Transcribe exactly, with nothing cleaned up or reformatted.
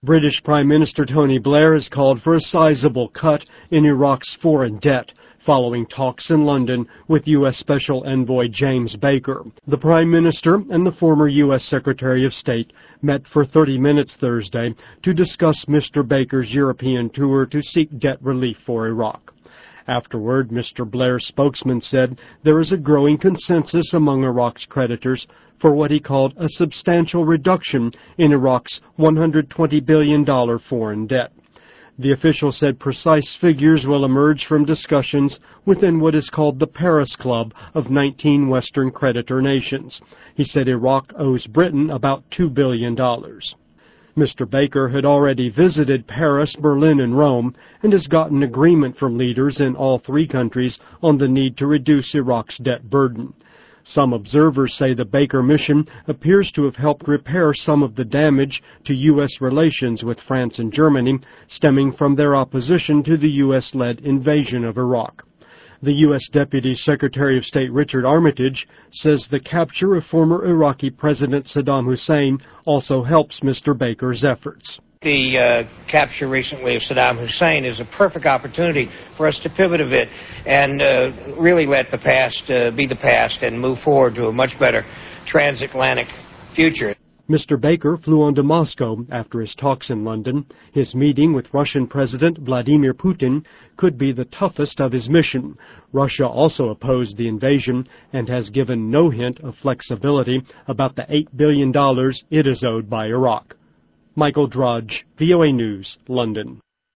British Prime Minister Tony Blair has called for a sizable cut in Iraq's foreign debt following talks in London with U S Special Envoy James Baker. The Prime Minister and the former U S Secretary of State met for thirty minutes Thursday to discuss Mister Baker's European tour to seek debt relief for Iraq. Afterward, Mister Blair's spokesman said there is a growing consensus among Iraq's creditors for what he called a substantial reduction in Iraq's one hundred twenty billion dollars foreign debt. The official said precise figures will emerge from discussions within what is called the Paris Club of nineteen Western creditor nations. He said Iraq owes Britain about two billion dollars. Mister Baker had already visited Paris, Berlin, and Rome and has gotten agreement from leaders in all three countries on the need to reduce Iraq's debt burden. Some observers say the Baker mission appears to have helped repair some of the damage to U S relations with France and Germany stemming from their opposition to the U S-led invasion of Iraq. The U S Deputy Secretary of State Richard Armitage says the capture of former Iraqi President Saddam Hussein also helps Mister Baker's efforts. The uh, capture recently of Saddam Hussein is a perfect opportunity for us to pivot a bit and uh, really let the past uh, be the past and move forward to a much better transatlantic future. Mister Baker flew on to Moscow after his talks in London. His meeting with Russian President Vladimir Putin could be the toughest of his mission. Russia also opposed the invasion and has given no hint of flexibility about the eight billion dollars it is owed by Iraq. Michael Drudge, V O A News, London.